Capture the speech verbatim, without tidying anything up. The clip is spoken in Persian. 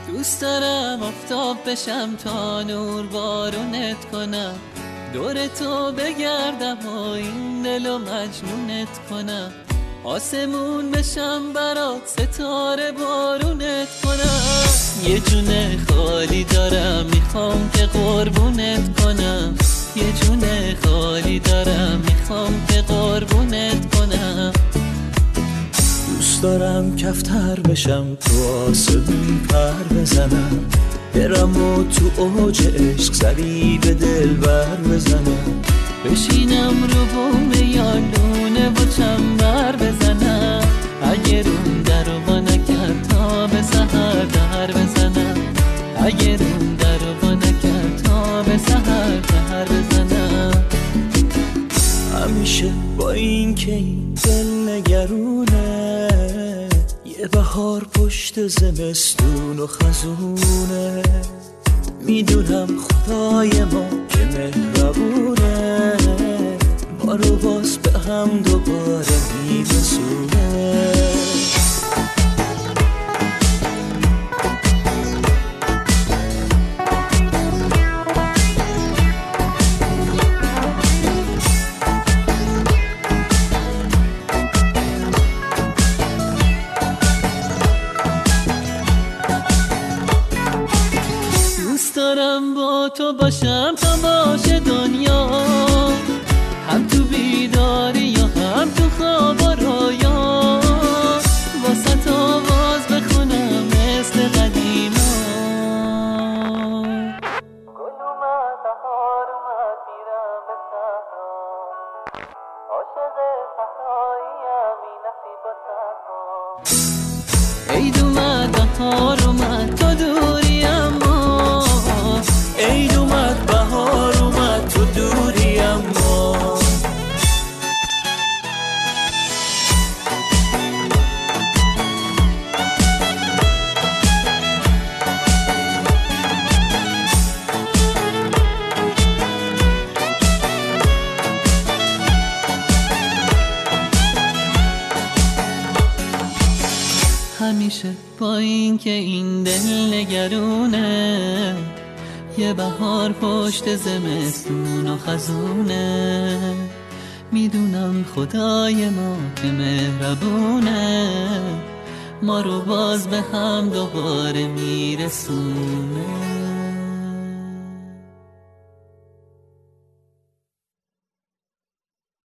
دوست دارم آفتاب بشم تا نور بارونت کنم، دور تو بگردم و این دلو مجنونت کنم، آسمون بشم برات ستاره بارونت کنم. یه جونه خالی دارم میخوام که قربونت کنم، یه جونه خالی دارم میخوام که قربونت کنم. دوست دارم کفتر بشم تو آسمون پر بزنم، برم و تو اوج عشق سری به دل بر بزنم، بشینم رو بوم یالونه و چنبر بزنم، اگه روم در رو با نکرد تا به سحر در بزنم، اگه روم در رو با نکرد تا به سحر در بزنم. همیشه با این که این دل نگرونه، یه بهار پشت زمستون و خزونه، میدونم خدای ما که مهربونه، ما رو باز به هم دوباره میرسونه. دارم با تو باشم تا باشه دنیا، هم تو بیداری یا هم تو خواب و رویا، واسه آواز بخونم مثل قدیما. گل اومد بهار اومد میرم به صحرا، عاشق صحراییم این نصیب و صحرا. عید اومد بهار اومد تو دوری اما، عید اومد بهار اومد تو دوری اما. همیشه با این که این دل نگرونه، یه بهار پشت زمستون و خزونه، میدونم خدای ما که مهربونه، ما رو باز به هم دوباره میرسونه.